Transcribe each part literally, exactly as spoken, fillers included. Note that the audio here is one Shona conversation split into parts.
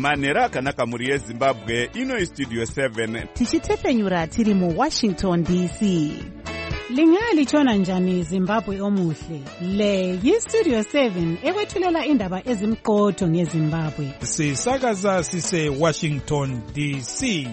manhero akanaka muri yezimbabwe. Ino istudio seven tichitepfenyura tiri muwashington D C. Lingalitshona njani Zimbabwe omuhle? Le yistudio seven ekwethulela indaba ezimqotho ngeZimbabwe. Sisakaza sise Washington D C.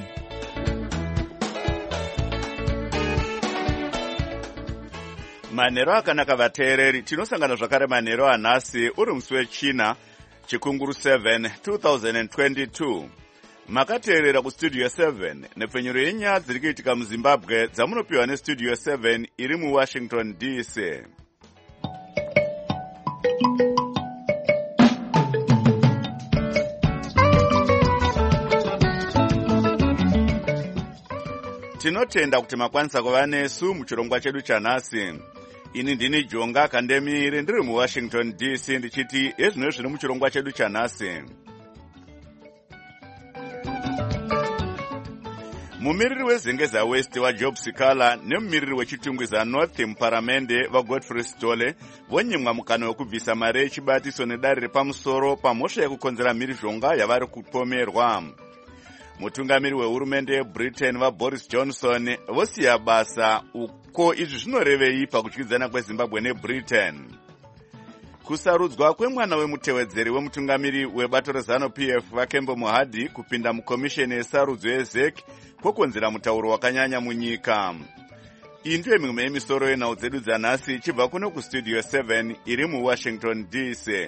Manhero akanaka vateereri, tinosangana zvakare manhero anhasi uri musi wechina chikunguru seven twenty twenty-two. Makateerera kustudio seven nepfenyuro yenyaya dziri kuitika muZimbabwe dzamunopiwa nestudio seven iri muWashington D C. Tinotenda kuti makwanisa kuva nesu muchirongwa chedu chanhasi. Ini ndini Jonga Kandemire ndiri muWashington D C ndichiti ezvino zviri muchirongwa chedu chanhasi. Mumiriri weZengeza West waJob Sikala nemumiriri wechitungwiza North muparamende vaGodfrey Sitole vonyimwa mukana wekubvisa mari yechibatiso nedare repamusoro pamhosva yekukonzera mhirizhonga yavari kupomerwa. Mutungamiri wehurumende yeBritain vaBoris Johnson vosiya basa. Uko izvi zvinorevei pakutyidzana kweZimbabwe neBritain? Kusarudzwa kwemwana wemutevedzeri wemutungamiri webato reZanu-P F vaKembo Mohadi kupinda mukomisheni yesarudzo yeZEC kwokonzera mutauro wakanyanya munyika. Iyi ndiyo mimwe yemisoro yenhau dzedu dzanhasi ichibva kuno kustudio seven iri muWashington D C.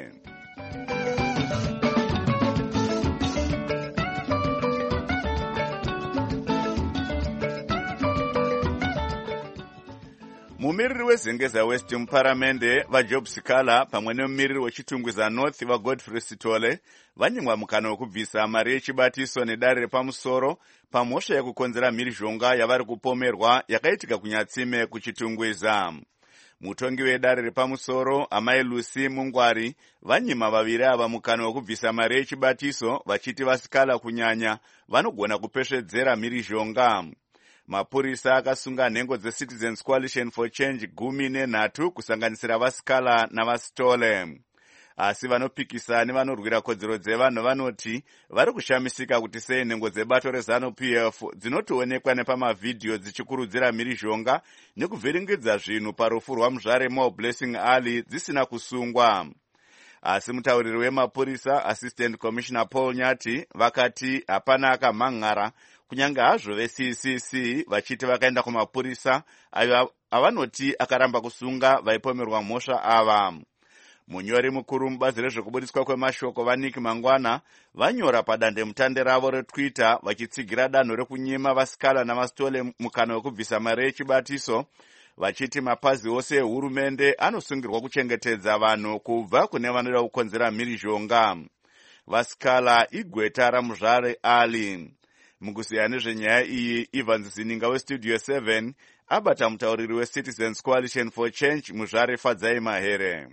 Mumiriri weZengeza West muparamende vaJob Sikala pamwe nemumiriri wechitungwiza North vaGodfrey Sitole vanyimwa mukana wekubvisa mari yechibatiso nedare repamusoro pamhosva yekukonzera mhirizhonga yavari kupomerwa yakaitika kunyatsime kuchitungwiza. Mutongi wedare repamusoro Amai Lucy Mungwari vanyima vaviri ava mukana wekubvisa mari yechibatiso vachiti vasikala kunyanya vanogona kupesvedzera mhirizhonga. Mapurisa akasunga nhengo dzeCitizens Coalition for Change gumi nenhatu kusanganisira vasikala navasitole. Asi vanopikisa nevanorwira kodzero dzevanhu vanoti vari kushamisika kuti sei nhengo dzebato reZanu-P F dzinotoonekwa nepamavhidhiyo dzichikurudzira mhirizhonga nekuvhiringidza zvinhu parufu rwamuzvare Mo Blessing Ali dzisina kusungwa. Asi mutauriri wemapurisa Assistant Commissioner Paul Nyati vakati hapana akamhan'ara kunyange hazvo veC C C vachiti vakaenda kumapurisa ayo avanoti akaramba kusunga vaipomerwa mhosva ava. Munyori mukuru mubazi rezvekubudiswa kwemashoko vaNick Mangwana vanyora padandemutande ravo reTwitter vachitsigira danho rekunyima vasikala navasitole mukana wekubvisa mari yechibatiso vachiti mapazi ose ehurumende anosungirwa kuchengetedza vanhu kubva kune vanoda kukonzera mhirizhonga. Vasikala igweta ramuzvare Ali. Mukuziya nezvenyaya iyi, Evans Zininga westudio seven abata mutauriri weCitizens Coalition for Change muzvare Fadzai Mahere.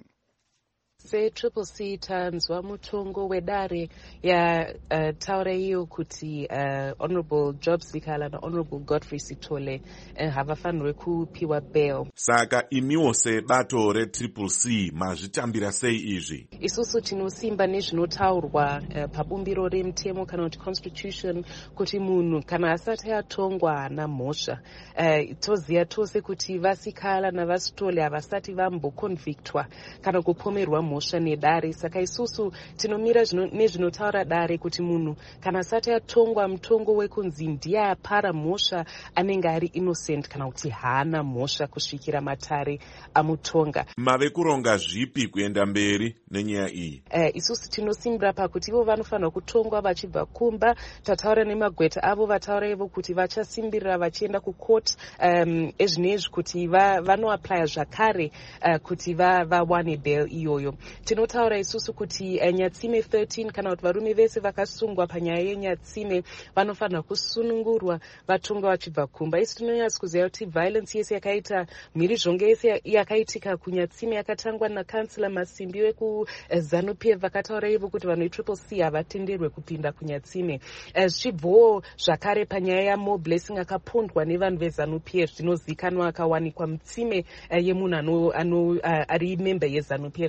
seTriple C tanzwa mutongo wedare ya uh, taura iyo kuti uh, Honorable Job Sikala na Honorable Godfrey Sitole uh, havafanirwe kupiwa bail. Saka imiwo sebato reTriple C mazvitambira sei izvi? Isusu tinosimba nezvinotaurwa uh, pabumbiro remutemo kana kuti constitution kuti munhu kana asati atongwa namhosva uh, toziya tose kuti vasikala navasitole havasati vamboconvictwa kana kupomerwa mhosva nedare. Saka isusu tinomira nezvinotaura dare kuti munhu kana asati atongwa mutongo wekunzi ndiye apara mhosva anenge ari innocent kana kuti haana mhosva kusvikira matare amutonga. Mave kuronga zvipi kuenda mberi nenyaya iyi? Uh, isusu tinosimbira pakuti ivo vanofanira kutongwa vachibva kumba. Tataura nemagweta avo vataura ivo kuti vachasimbirira vachienda kucourt um, ezvinezvi kuti vanoaplya zvakare uh, kuti vawane bail iyoyo. Tinotaura isusu kuti uh, Nyatsime thirteen kana kuti varume vese vakasungwa panyaya yeNyatsime vanofanira kusunungurwa vatongwa vachibva kumba. Isi tinonyatsa kuziva kuti violence yese yakaita mhirizhonga yese yakaitika kuNyatsime yakatangwa nakansila Masimbi wekuZanu-P F vakataura ivo kuti vanhu veTriple C havatenderwe kupinda kuNyatsime. Zvichibvawo zvakare panyaya yaMo Blessing akapondwa nevanhu veZanu-P F zvinozikanwa akawanikwa mutsime uh, yemunhu ari member yeZanu-P F. Saka izvo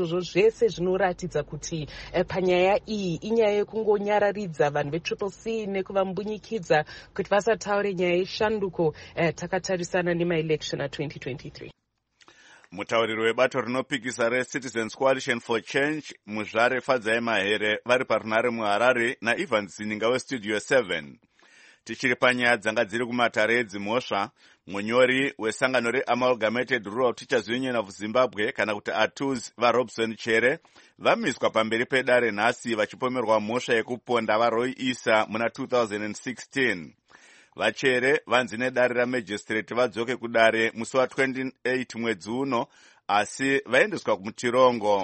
izvozvo zvese zvinoratidza kuti uh, panyaya iyi inyaya yekungonyararidza vanhu vetriple c nekuvambunyikidza kuti vasataure nyaya yeshanduko uh, takatarisana nemaelection a twenty twenty-three. Mutauriri webato rinopikisa reCitizens Coalition for Change Muzvare Fadzai Mahere vari parunare muHarare naEvans Zininga weStudio seven. Tichiri panyaya dzanga dziri kumatare edzimhosva, munyori wesangano reAmalgamated Rural Teachers Union of Zimbabwe kana kuti A T U Z vaRobson Chere vamiswa pamberi pedare nhasi vachipomerwa mhosva yekuponda vaRoy Issa muna two thousand sixteen. Vachere vanzi nedare ramagistrate vadzoke kudare musi wa twenty-eight mwedzi uno, asi vaendeswa kumutirongo.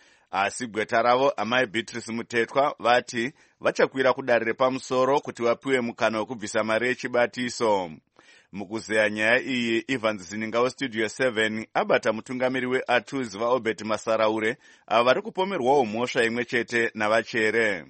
Asi gweta ravo amai Beatrice Mutetwa vati vachakwira kudare repamusoro kuti vapiwe mukana wekubvisa mari yechibatiso. Mukuzeya nyaya iyi, Evans Zininga weStudio seven abata mutungamiri weA T U Z vaObert Masaraure ava vari kupomerwawo mhosva imwe chete navachere.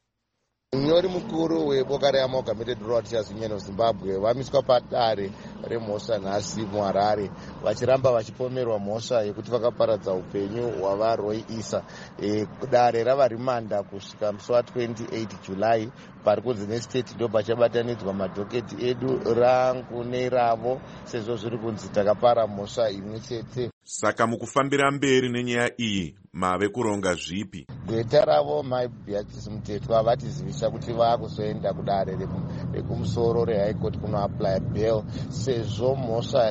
Munyori mukuru weboka reAmalgamated Rural Teachers Union of Zimbabwe vamiswa padare remhosva nhasi muHarare vachiramba vachipomerwa mhosva yekuti vakaparadza upenyu hwavaRoy Issa. E, dare rava rimanda kusvika musi wa twenty-eight July pari kunzi nestate ndo pachabatanidzwa madhoketi edu rangu neravo sezvo zviri kunzi takapara mhosva imwe chete. Saka mukufambira mberi nenyaya iyi mave kuronga zvipi? Gweta ravo mai Beatrice Mutetwa vatizivisa kuti vakuzoenda kudare rekumusoro reHigh Court kunoapply bail sezvo mhosva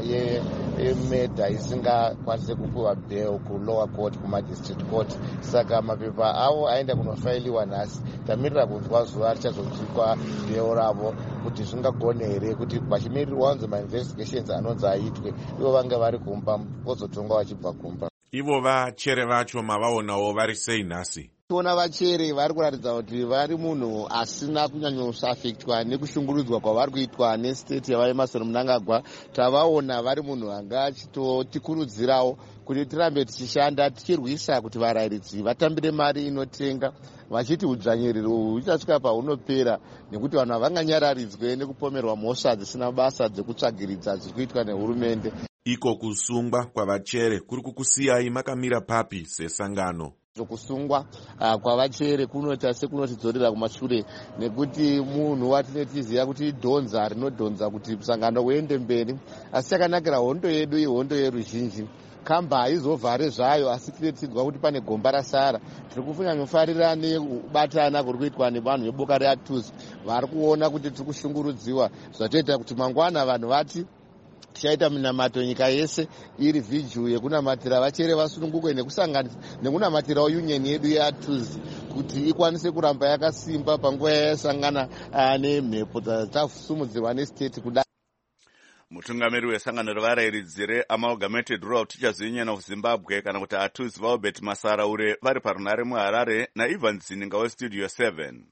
yemedha isingakwanise kupiwa bail kulower court kumadistrict court. Saka mapepa avo aenda kunofailiwa nhasi. Tamirira kunzwa zuva richazosvikwa bail ravo kuti zvingagone here kuti vachimirirwa wanzo mainvestigations anonzi aitwe ivo vange vari kumba vozotongwa vachibva kumba. Ivo vachere vacho mavaonawo vari sei nhasi? Tiona vachere vari kuratidza kuti vari munhu asina kunyanyosafektwa nekushungurudzwa kwavari kuitwa nestate yavaEmerson Mnangagwa. Tavaona vari munhu anga achitotikurudzirawo kuti tirambe tichishanda tichirwisa kuti varayiridzi vatambire mari inotenga, vachiti udzvanyiriri uhu huchasvika pahunopera nekuti vanhu havanganyararidzwe nekupomerwa mhosva dzisina basa dzekutsvagiridza dziri kuitwa nehurumende. Iko kusungwa kwavachere kuri kukusiyai makamira papi sesangano? Kusungwa uh, kwavachere kunoita sekunotidzorera kumashure nekuti munhu watinetiziva kuti idhonza rinodhonza kuti musangano uende mberi, asi chakanakira hondo yedu ihondo yeruzhinji. Kamba haizovhare zvayo asi tinetidzwa kuti pane gomba rasara. Tiri kufunyanyofarira nekubatana kuri kuitwa nevanhu veboka reA T U Z vari kuona kuti tiri kushungurudziwa zvatoita kuti mangwana vanhu vati tichaita minamato nyika yese iri vhiju yekunamatira vachere vasununguke nekunamatirawo union yedu yeA T U Z kuti ikwanise kuramba yakasimba panguva yayasangana nemhepo dzatafusumudzirwa nestate kudai. Mutungamiri wesangano revarayiridzi reAmalgamated Rural Teachers Union of Zimbabwe kana kuti A T U Z vaObert Masaraure vari parunare muHarare naEvans Zininga weStudio seven.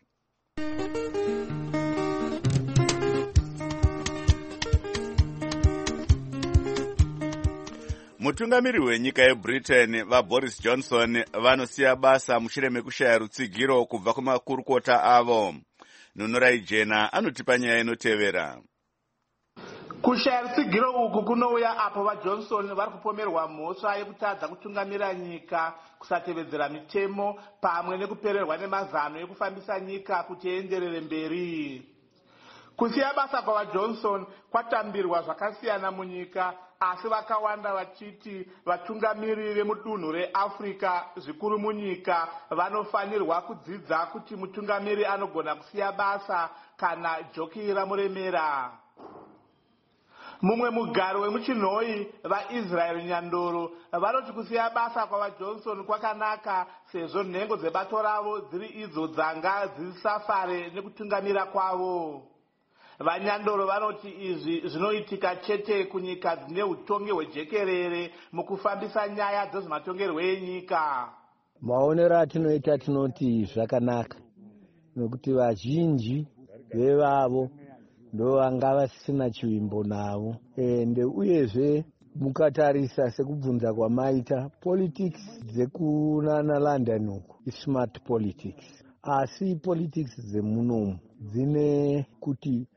Mutungamiri wenyika yeBritain vaBoris Johnson vanosiya basa mushure mekushaya rutsigiro kubva kumakurukota avo. Nunurai Jena anotipa nyaya inotevera. Kushaya rutsigiro uku kunouya apo vaJohnson vari kupomerwa mhosva yekutadza kutungamira nyika, kusatevedzera mitemo pamwe nekupererwa nemazano ekufambisa nyika kuti ienderere mberi. Kusiya basa kwavaJohnson kwatambirwa zvakasiyana munyika, asi vakawanda vachiti vatungamiri vemudunhu reAfrica zvikuru munyika vanofanirwa kudzidza kuti mutungamiri anogona kusiya basa kana joki ramuremera. Mumwe mugari wemuchinhoi vaIsrael Nyandoro vanoti kusiya basa kwavaJohnson kwakanaka sezvo nhengo dzebato ravo dziri idzo dzanga dzisafare nekutungamira kwavo. Vanyandoro vanoti izvi zvinoitika chete kunyika dzine utongi hwejekerere mukufambisa nyaya dzezvematongerwo enyika. Maonero atinoita tinoti zvakanaka nekuti vazhinji vevavo ndo vanga vasina chivimbo navo ende uyezve mukatarisa sekubvunza kwamaita politics dzekunana London uko ismart politics, asi politics dzemunomu dzine kuti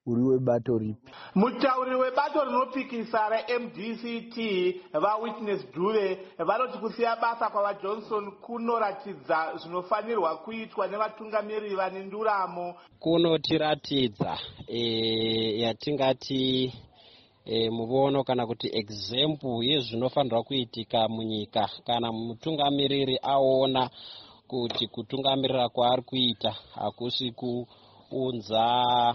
uri webato ripi? Mutauri webato rinopikisa reM D C T vaWitness Dube vanoti kusiya basa kwavaJohnson kunoratidza zvinofanirwa kuitwa nevatungamiriri vane nduramo. Kunotiratidza e, yatingati e, muvono kana kuti example yezvinofanirwa kuitika munyika kana mutungamiriri aona kuti kutungamirira kwaari kuita hakusi kuunza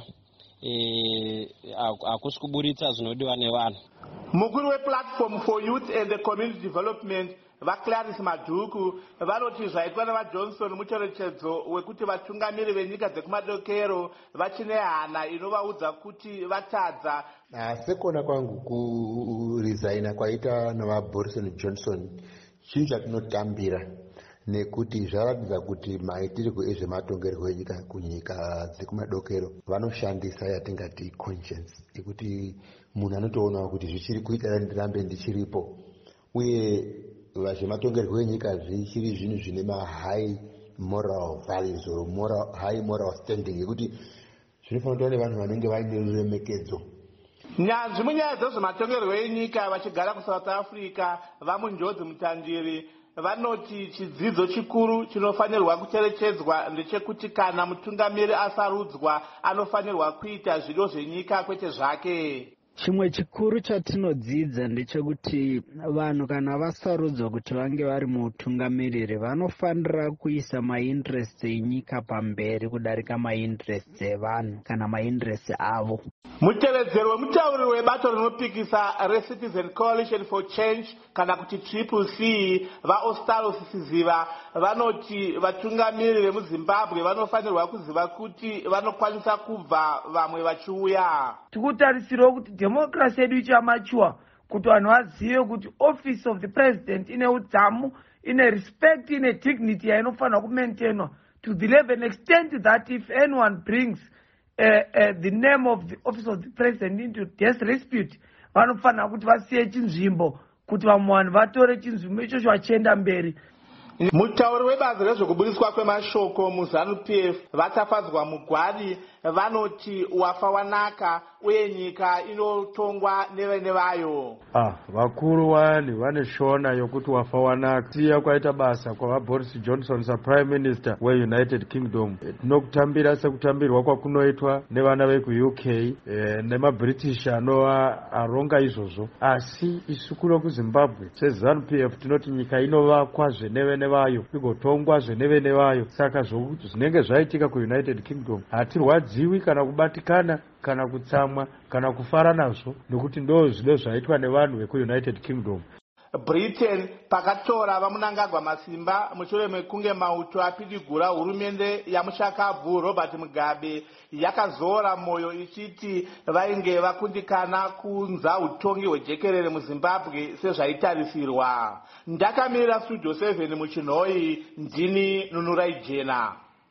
e, hakusi kuburitsa zvinodiwa nevanhu. Mukuru wePlatform for Youth and the Community Development vaClarice Madhuku vanoti zvaitwa navaJohnson mucherechedzo wekuti vatungamiri venyika dzekumadokero vachine hana inovaudza kuti vatadza. Sekuona kwangu kuresigna kwaita navaBoris Johnson chinhu chatinotambira nekuti zvaratidza kuti maitirwo ezvematongerwo enyika kunyika dzekumadokero vanoshandisa yatingati conscience ekuti munhu anotoona kuti zvichiri kuita ndirambe ndichiripo, uye zvematongerwo enyika zvichiri zvinhu zvine mahigh moral values or moral, high moral standing ekuti zvinofanira kuva nevanhu vanenge vaine ruremekedzo. Nyanzvi munyaya dzezvematongerwo enyika vachigara kuSouth Africa vamunjodzi mutandiri vanoti chidzidzo chikuru chinofanirwa kucherechedzwa ndechekuti kana mutungamiri asarudzwa anofanirwa kuita zvido zvenyika kwete zvake. Chimwe chikuru chatinodzidza ndechekuti vanhu kana vasarudzwa kuti vange vari mutungamiriri vanofanira kuisa mainterest enyika pamberi kudarika mainterest evanhu kana mainterest avo. Mutevedzeri wemutauri webato rinopikisa reCitizen Coalition for Change kana kuti Triple C vaOstalo Sisiziva vanoti vatungamiriri vemuZimbabwe vanofanirwa kuziva kuti vanokwanisa kubva vamwe vachiuya. Tikutarisirwa kuti democracy yedu ichamachuwa kuti vanhu vazive kuti office of the president ine udzamu, ine respect, ine dignity yainofanirwa kumaintainwa to the level and extent that if anyone brings uh, uh, the name of the office of the president into disrepute vanofanira kuti vasiye chinzvimbo kuti vamwe vanhu vatore chinzvimbo ichocho vachienda mberi. Mutauri webazi rezvekubudiswa kwemashoko muZANU-P F vatafadzwa mugwadi vanoti wafa wanaka uye nyika inotongwa nevene vayo. Ah, vakuru wani vane shona yokuti wafa wanaka. Siya kwaita basa kwa Boris Johnson sa Prime Minister we United Kingdom. Tinokutambira sekutambirwa kwakunoitwa nevana veku U K eh, nemaBritish anova aronga izvozvo. Asi isukuro kuZimbabwe seZANU-P F tinoti nyika inovakwa zvenevene vayo igotongwa zvenevene vayo. Saka zvokuti zvinenge zvaitika kuUnited Kingdom hatirwadziwi kana kubatikana kana kutsamwa kana kufara nazvo nokuti ndo zvido zvaitwa nevanhu vekuUnited Kingdom. Britain pakatora vamunangagwa masimba mushure mekunge mauto apidigura hurumende yamushakabvu Robert Mugabe yakazora moyo ichiti vainge vakundikana kunza utongi hwejekerere muZimbabwe sezvaitarisirwa. Ndakamirira Studio seven muchinhoi, ndini Nunurai Jena.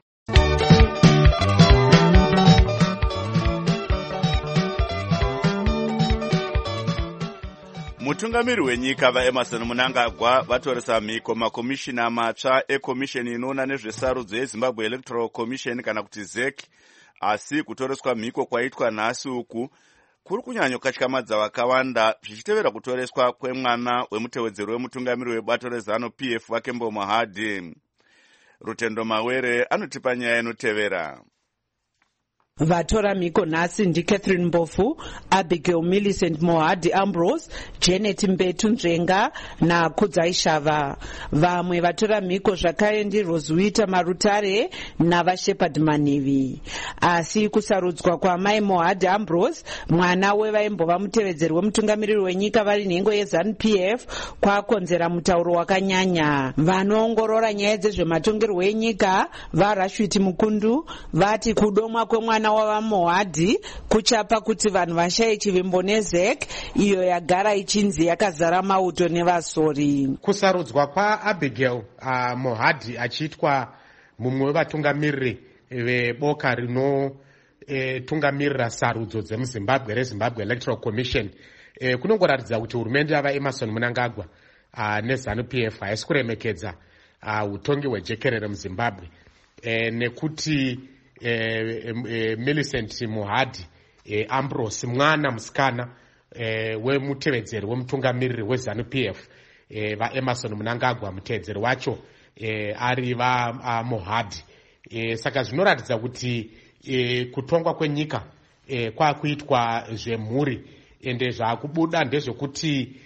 Mutungamiri wenyika vaEmerson Mnangagwa vatoresa mhiko makomishina matsva ekomisheni inoona nezvesarudzo yeZimbabwe Electoral Commission kana kuti Z E C, asi kutoreswa mhiko kwaitwa nhasi uku kuri kunyanyokatyamadza vakawanda zvichitevera kutoreswa kwemwana wemutevedzeri wemutungamiri webato reZANU-P F Vakembo Mohadi. Rutendo Mawere anotipa nyaya inotevera. Vatora mhiko nhasi ndiCatherine Mbofu, Abigail Millicent Mohadi Ambrose, Janet Mbetu Nzvenga naKudzai Shava. Vamwe vatora mhiko zvakare ndiRoswita Marutare navaShepherd Manivi. Asi kusarudzwa kwaMai Mohadi Ambrose, mwana wevaimbova mutevedzeri wemutungamiriri wenyika vari nhengo yeZANU-P F, kwakonzera mutauro wakanyanya. Vanoongorora nyaya dzezvematongerwo enyika vaRashwiti Mukundu vati kudomwa kwemwana wava Mohadi kuchapa kuti vanhu vashaye chivimbo neZ E C iyo yagara ichinzi yakazara mauto nevasori. Kusarudzwa kwaAbigail uh, Mohadi achiitwa mumwe wevatungamiriri veboka rinotungamirira e, sarudzo dzemuZimbabwe reZimbabwe Electoral Commission e, kunongoratidza kuti hurumende yavaEmerson Mnangagwa uh, neZANU-P F haisi kuremekedza uh, utongi hwejekerere muZimbabwe e, nekuti E, e, Millicent Mohadi e, Ambrose mwana musikana e, wemutevedzeri wemutungamiriri weZANU P F e, vaEmerson Mnangagwa mutevedzeri wacho e, ari vaMohadi e, saka zvinoratidza kuti e, kutongwa kwenyika e, kwakuitwa zvemhuri ende zvakubuda ndezvekuti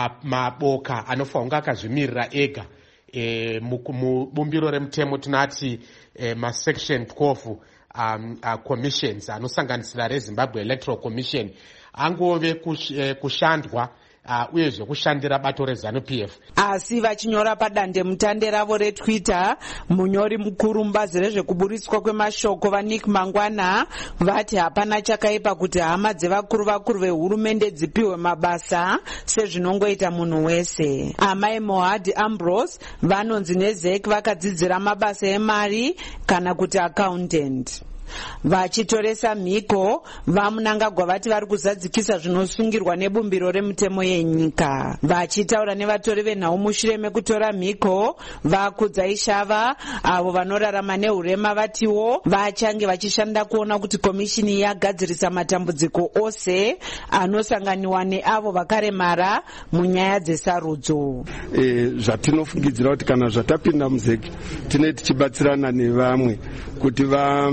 maboka ma anofanira kunge akazvimirira ega e, mubumbiro remutemo tinati e, masection twelve um, uh, commissions anosanganisira reZimbabwe Electoral Commission angove kush, eh, kushandwa Uh, uyezve kushandira bato reZANU P F. Asi vachinyora padande mutande ravo retwitter, munyori mukuru mubazi rezvekuburiswa kwemashoko vaNick Mangwana vati hapana chakaipa kuti hama dzevakuru vakuru vehurumende dzipiwe mabasa sezvinongoita munhu wese. Amai Mohadi Ambrose vanonzi neZEC vakadzidzira mabasa emari kana kuti accountant. Vachitoresa mhiko vaMnangagwa vati vari kuzadzikisa zvinosungirwa nebumbiro remutemo yenyika. Vachitaura nevatori venhau mushure mekutora mhiko, vaKudzai Shava avo vanorarama neurema vatiwo vachange vachishanda kuona kuti komishini yagadzirisa matambudziko ose anosanganiwa neavo vakaremara munyaya dzesarudzo. E, zvatinofungidzira kuti kana zvatapinda muZEC tine tichibatsirana nevamwe kuti va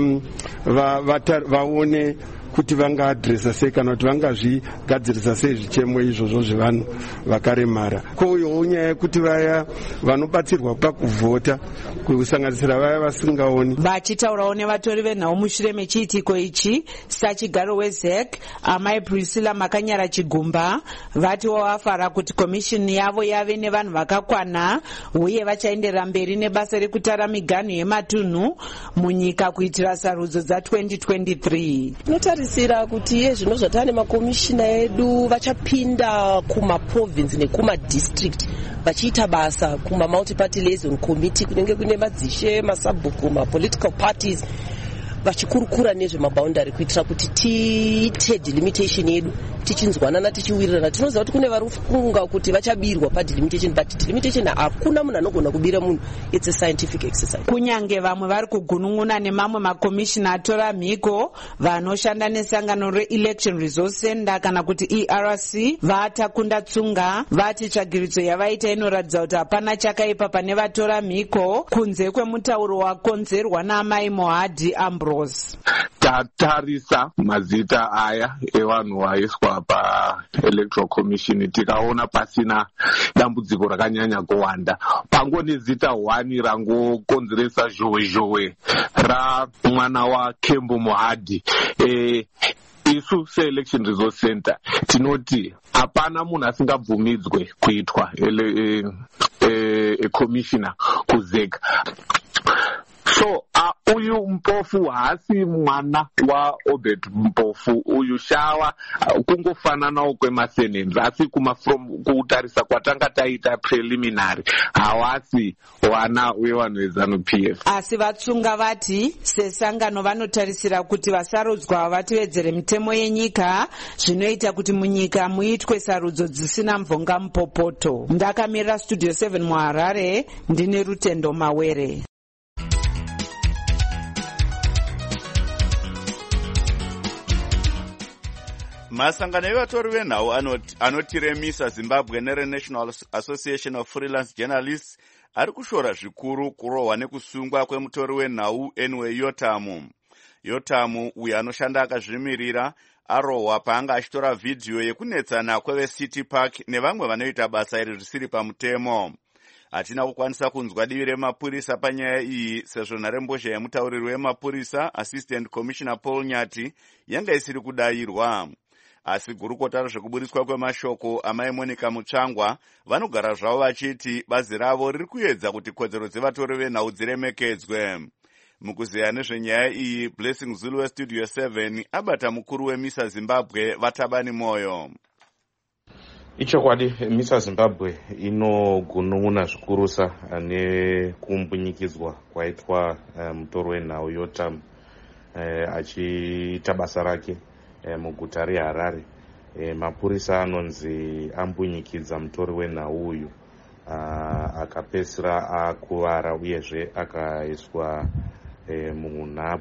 va vaone kuti vangaadresa sei kana kuti vangazvigadzirisa sei zvichemo izvozvo zvevanhu vakaremara. Koyowo nyaya yekuti vaya vanobatsirwa pakuvhota kusanganisira vaya vasingaoni. Vachitaurawo nevatori venhau mushure mechiitiko ichi, sachigaro weZEC amai Priscilla Makanyara Chigumba vatiwo vafara kuti komishini yavo yave nevanhu vakakwana uye vachaenderera mberi nebasa rekutara miganhu yematunhu munyika kuitira sarudzo dza-twenty twenty-three. Tinotarisira kuti yezvino zvatane makomishina edu vachapinda kumaprovince nekumadistrict vachiita basa kuma multi-party liaison committee kunenge kune madzishe masabhuku mapolitical parties vachikurukura nezvemaboundary kuitira kuti tiite delimitation yedu tichinzwanana tichiwirirana. Tinoziva kuti kune vari kufunga kuti vachabirwa padelimitation, but delimitation hakuna munhu anogona kubira munhu, it's a scientific exercise. Kunyange vamwe vari kugunun'una nemamwe makomishina atora mhiko vanoshanda nesangano reElection Resource Center kana kuti E R C vatakunda tsunga vati tsvagiridzo yavaita inoratidza kuti hapana chakaipa pane vatora mhiko kunze kwemutauro wakonzerwa naamai Mohadi Ambrose. Tatarisa mazita aya evanhu vaiswa paElectoral Commission tikaona pasina dambudziko rakanyanya kuwanda. Pangoni zita one rangokonzeresa zhowe zhowe ramwana waKembo Mohadi. E, isu seElection Resource Center tinoti hapana munhu asingabvumidzwe kuitwa ele, e, e, commissioner kuZEC. So uh, uyu Mpofu haasi mwana wa Obed Mpofu, uyu Shawa uh, kungofananawo kwemasenenzi asi kuma from kutarisa kwatanga taita preliminary hawasi wana wevanhu veZANU P F. Asi vatsunga vati sesangano vanotarisira kuti vasarudzwa vatevedzere mitemo yenyika zvinoita kuti munyika muitwe sarudzo dzisina mvonga mupopoto. Ndakamirira Studio seven muHarare, ndine Rutendo Mawere. Masangano evatori venhau anotiremisa Zimbabwe nereNational Association of Freelance Journalists ari kushora zvikuru kurohwa nekusungwa kwemutori wenhau Enwe Yotamu. Yotamu uyo anoshanda akazvimirira arohwa paanga achitora vhidhiyo yekunetsana kweveCity Park nevamwe vanoita basa iri zvisiri pamutemo. Hatina kukwanisa kunzwa divi remapurisa panyaya iyi sezvo nharembozha yemutauriri wemapurisa Assistant Commissioner Paul Nyati yanga isiri kudayirwa. Asi gurukota rezvekuburiswa kwemashoko amai Monica Mutsvangwa vanogara zvavo vachiti bazi ravo riri kuedza kuti kodzero dzevatori venhau dziremekedzwe. Mukuzeya nezvenyaya iyi, Blessing Zulu weStudio seven abata mukuru weMISA Zimbabwe Vatabani Moyo. Ichokwadi MISA Zimbabwe inogunun'una zvikurusa nekumbunyikidzwa kwaitwa mutori wenhau Yotamu achiita basa rake muguta reHarare. Mapurisa anonzi ambunyikidza mutori wenhau uyu akapedzisira akuvara uyezve akaiswa munhapwa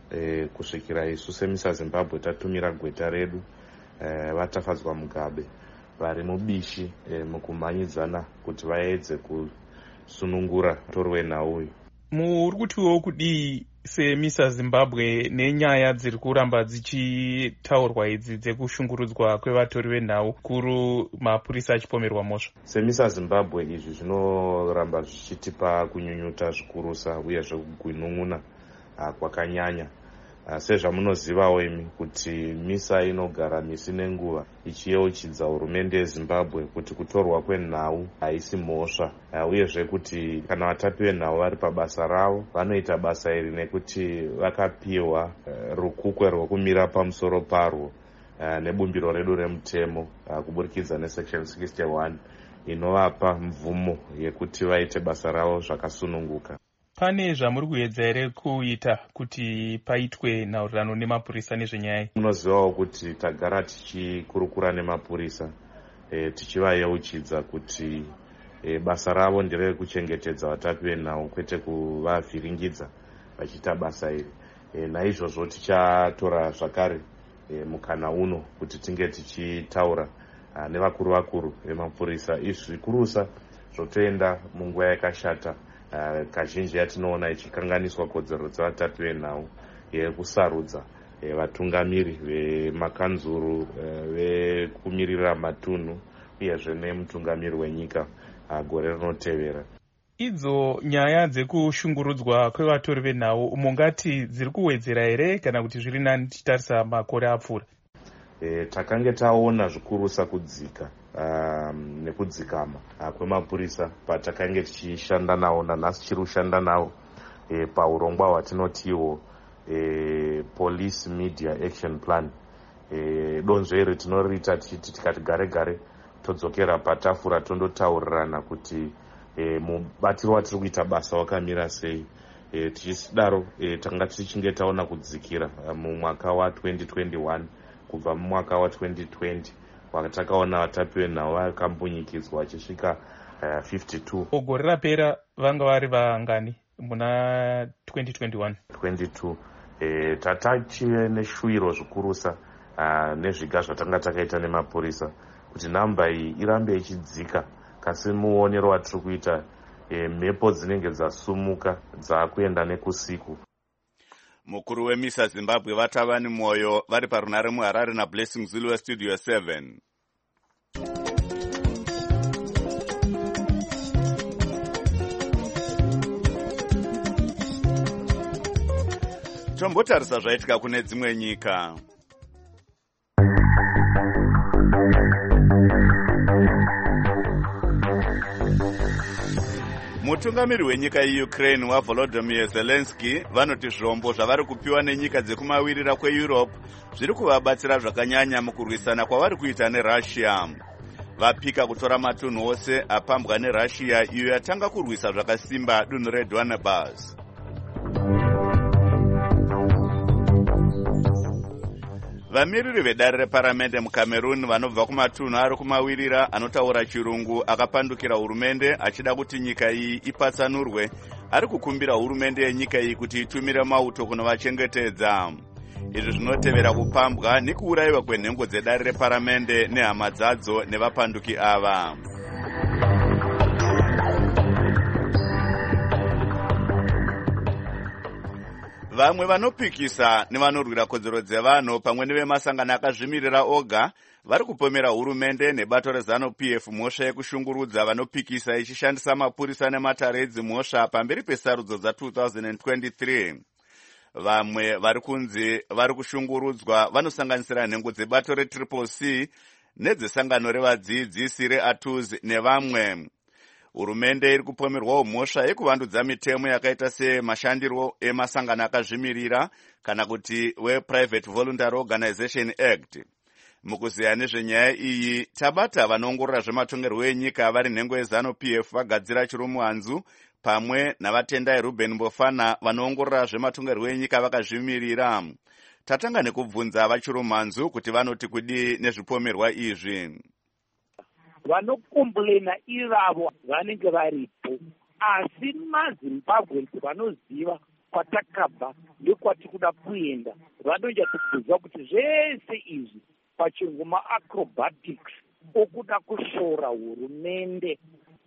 e, kusvikira isu semisa Zimbabwe tatumira gweta redu e, vatafadzwa mugabe vari mubishi e, mukumhanyidzana kuti vaedze kusunungura mutori wenhau uyu. muri kutiwo kudii semisa Zimbabwe nenyaya dziri kuramba dzichitaurwa idzi dzekushungurudzwa kwevatori venhau kuru mapurisa achipomerwa mhosva? Semisa Zimbabwe izvi zvinoramba zvichitipa kunyunyuta zvikurusa uyezve kugwinun'una kwakanyanya. Sezvamunozivawo imi kuti misa inogara misi nenguva ichiyeuchidza hurumende yeZimbabwe kuti kutorwa kwenhau haisi mhosva, uyezve kuti kana vatapi venhau vari pabasa ravo vanoita basa iri nekuti vakapiwa rukukwe rwokumira pamusoro parwo nebumbiro redu remutemo kuburikidza nesection sixty-one inovapa mvumo yekuti vaite basa ravo zvakasununguka. Pane zvamuri kuedza here kuita kuti paitwe nhaurirano nemapurisa nezvenyaya iyi? Munozivawo kuti tagara tichikurukura nemapurisa e, tichivayeuchidza kuti e, basa ravo nderekuchengetedza vatapi venhau kwete kuvavhiringidza vachiita basa iri. E, naizvozvo tichatora zvakare e, mukana uno kuti tinge tichitaura nevakuru vakuru vemapurisa izvi zvikurusa zvotoenda munguva yakashata Uh, kazhinji yatinoona ichikanganiswa kodzero dzevatapi venhau yekusarudza e, vatungamiri vemakanzuru vekumirira uh, matunhu uyezve nemutungamiri wenyika uh, gore rinotevera. Idzo nyaya dzekushungurudzwa kwevatori venhau mungati dziri kuwedzera here kana kuti zviri nani tichitarisa makore apfuura? E, takange taona zvikurusa kudzika um, nekudzikama uh, kwemapurisa patakange tichishanda nawo nanhasi tichiri kushanda nawo e, paurongwa hwatinotiwo e, Police Media Action Plan. E, donzvo iri tinoriita tichiti tikati gare gare todzokera patafura tondotaurirana kuti e, mubatiro watiri kuita basa wakamira sei. E, tichisidaro e, tanga tichinge taona kudzikira uh, mumwaka wa twenty twenty-one kubva mumwaka wa twenty twenty watakaona vatapi venhau vakambunyikidzwa vachisvika uh, fifty-two. Gore rapera vanga vari vangani muna twenty twenty-one? twenty-two. E, tatachive neshuwiro zvikurusa uh, nezviga zvatanga takaita nemapurisa kuti nhamba iyi irambe ichidzika, kasi muonero watiri kuita e, mhepo dzinenge dzasumuka dzakuenda nekusiku. Mukuru wemisa Zimbabwe vatavani mwoyo vari parunare muHarare naBlessing Zulu weStudio seven. Tombotarisa zvaitika kune dzimwe nyika. Mutungamiri wenyika yeUkraine waVolodymyr Zelensky vanoti zvombo zvavari kupiwa nenyika dzekumawirira kweEurope zviri kuvabatsira zvakanyanya mukurwisana kwavari kuita neRussia. Vapika kutora matunhu ose apambwa neRussia iyo yatanga kurwisa zvakasimba dunhu reDonbas. Vamiriri vedare reparamende muCameroon vanobva kumatunhu ari kumawirira anotaura chirungu akapandukira hurumende achida kuti nyika iyi ipatsanurwe, ari kukumbira hurumende yenyika iyi kuti itumire mauto kunovachengetedza. Izvi zvinotevera kupambwa nekuurayiwa kwenhengo dzedare reparamende nehama dzadzo nevapanduki ava. Vamwe vanopikisa nevanorwira kodzero dzevanhu pamwe nevemasangano akazvimirira oga vari kupomera hurumende nebato reZANU-P F mhosva yekushungurudza vanopikisa ichishandisa mapurisa nematare edzimhosva pamberi pesarudzo dza two thousand twenty-three. Vamwe vari kunzi vari kushungurudzwa vanosanganisira nhengo dzebato reTriple C nedzesangano revadzidzisi reATUZ nevamwe. Hurumende iri kupomerwawo mhosva yekuvandudza mitemo yakaita semashandiro emasangano akazvimirira kana kuti wePrivate Voluntary Organization Act. Mukuziya nezvenyaya iyi, tabata vanoongorora zvematongerwo enyika vari nhengo yeZANU-P F vagadzira chirumuhanzu pamwe navatendai Ruben Mbofana vanoongorora zvematongerwo enyika vakazvimirira. Tatanga nekubvunza vachirumuhanzu kuti vanoti kudii nezvipomerwa izvi. kwatakabva ndekwatiri kuda kuenda. Vanonyatsobvunza kuti zvese izvi pachingoma acrobatics okuda kushora hurumende,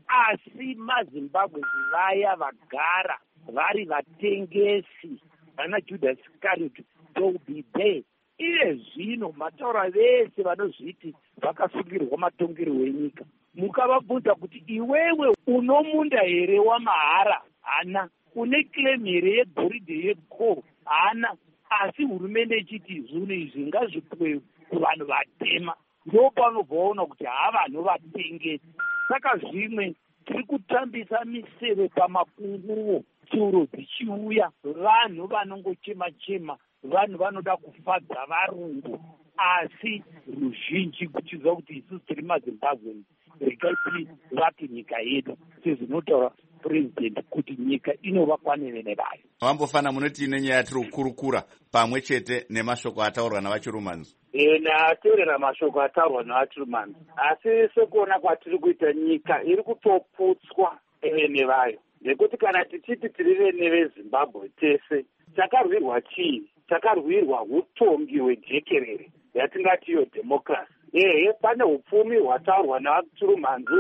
asi mazimbabwe vaya vagara vari vatengesi vana Judas Iscariot will be there. Iye zvino mataura vese vanozviti vakasungirwa matongerwo enyika, mukavabvunza kuti iwewe unomunda here wamahara? Hana. Une claim here yegoridhe yekoro? Hana. Asi hurumende ichiti zvinhu izvi ngazvipiwe kuvanhu vatema, ndo panobvaona kuti havanhu vatengesi. Saka zvimwe tiri kutambisa miseve pamakunguwo, tsuro dzichiuya, vanhu vanongochema-chema, vanhu vanoda kufadza varungu, asi ruzhinji kuchiziva kuti isusu tiri mazimbabwe regai vake nyika yedu sezvinotaura purezidendi kuti nyika inovakwanene nevayo. Vambofana munoti ine nyaya yatiri kukurukura pamwe chete nemashoko ataurwa navachirumanzi. E, nateerera mashoko ataurwa navachirumanzi, asi sekuona kwatiri kuita nyika iri kutoputswa eve nevayo, nekuti kana tichiti tiri vene vezimbabwe tese takarwirwa chii? Takarwirwa utongi hwejekerere yatingati iyo democracy. Ehe, pane upfumi hwataurwa navachirumanzi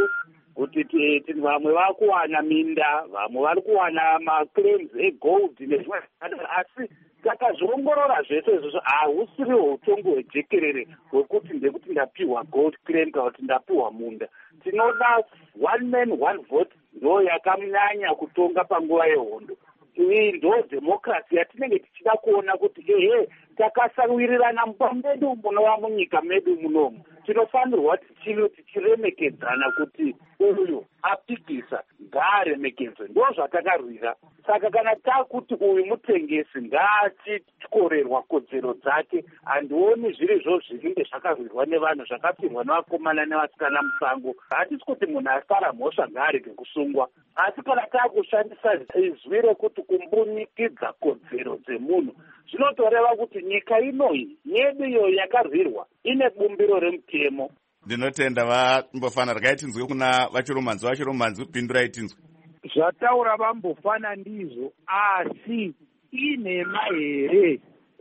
kuti vamwe vari kuwana minda, vamwe vari kuwana maclaims egold nezvimwe, asi takazviongorora zvese izvozvo hahusiriwo utongi hwejekerere hwekuti ndekuti ndapiwa gold claim kana kuti ndapiwa munda. Tinoda one man one vote ndo yakanyanya kutonga panguva yehondo. Iyi ndo democracy yatinenge tichida kuona kuti ehe, takasawirirana mupambedu munova munyika medu munomu. Tinofanirwa tichino tichiremekedzana kuti uyu apikisa ngaaremekedzwe, ndo zvatakarwira. Saka kana takuti uyu mutengesi ngaatikorerwa kodzero dzake, handioni zviri zvo zvinenge zvakarwirwa nevanhu, zvakapirwa nevakomana nevasikana musango. Hatisi kuti munhu asara mhosva ngaarege kusungwa, asi kana taakushandisa izwi rekuti kumbunikidza kodzero dzemunhu, zvinotoreva kuti nyika inoyi yedu iyo yakarwirwa ine bumbiro remutemo. Ndinotenda Vambofana, regai tinzwe kuna vachirumanzi. Vachirumanzi pindurai tinzwe. Zvataura Vambofana ndizvo, asi inhema here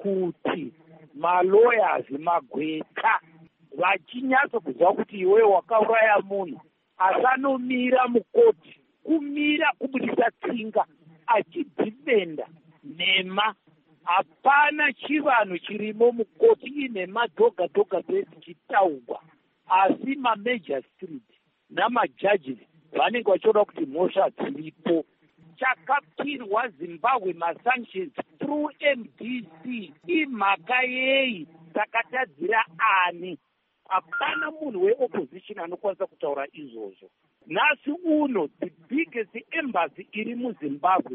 kuti maloyers magweta vachinyatsokuziva kuti iwe wakauraya munhu asanomira mukoti, kumira kubudisa tsinga achidhifenda nhema. Hapana chivanhu chirimo mukoti, inhema dhoga dhoga dzese chitaugwa, asi mamajistrit namajudges vanenge vachiona kuti mhosva dziripo. Chakapirwa Zimbabwe masanctions through M D C imhaka yei? Takatadzira ani? Hapana munhu weopposition anokwanisa kutaura izvozvo. Nhasi uno the biggest embassy iri muZimbabwe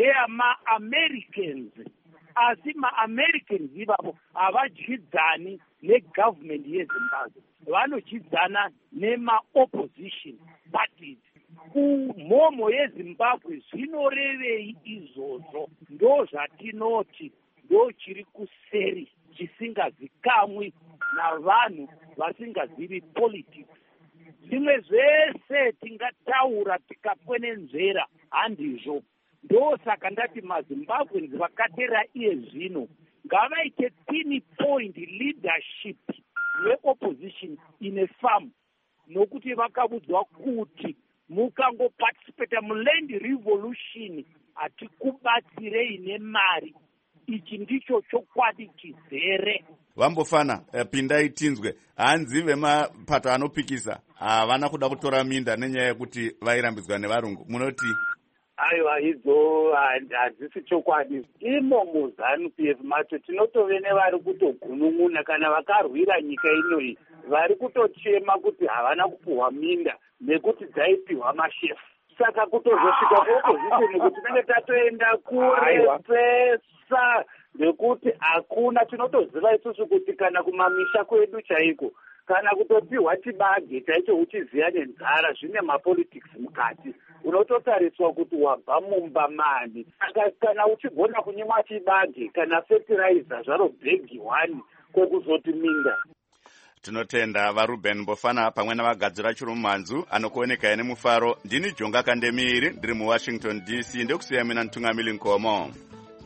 ndeyama-Americans, asi ma-Americans ivavo havadyidzani negovernment yeZimbabwe, vanodyidzana nema-opposition parties. Kumhomho yeZimbabwe zvinorevei izvozvo? Ndo zvatinoti ndo chiri kuseri chisingazikamwi navanhu vasingazivi politics. Zvimwe zvese tingataura tikakwenenzvera handizvo. Ndo saka ndati maZimbabweans vakatera iye zvino ngavaite pin point leadership yeopposition ine farm, nokuti vakabudzwa kuti mukangoparticipata muland revolution hatikubatsirei nemari. Ichi ndicho chokwadi chizere. Vambofana, pindai tinzwe. Hanzi vemapato anopikisa havana kuda kutora minda nenyaya yekuti vairambidzwa nevarungu, munoti? Aiwa, idzo hadzisi chokwadi. Imo muZANU P F macho tinotove nevari kutogunun'una kana vakarwira nyika inoyi, vari kutochema kuti havana kupuhwa minda nekuti dzaipiwa mashefu. Saka kutozosvika kuopposition kuti tinenge tatoenda kure pesa, nekuti hakuna. Tinotoziva isusu kuti kana kumamisha kwedu chaiko, kana kutopiwa chibage chaicho uchiziya nenzara zvine mapolitics mukati, unototariswa kuti wabva mumba mani. Saka kana uchigona kunyimwa chibage kana fertilizer zvaro bhegi one kwekuzoti minda. Tinotenda vaRuben Mbofana pamwe navagadzira chirumanzu anokuoneka ine mufaro. Ndini Jonga Kandemiri ndiri muWashington D C, ndokusiya mina Ntungamili Nkomo.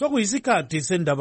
sokuyisikhathi sendaba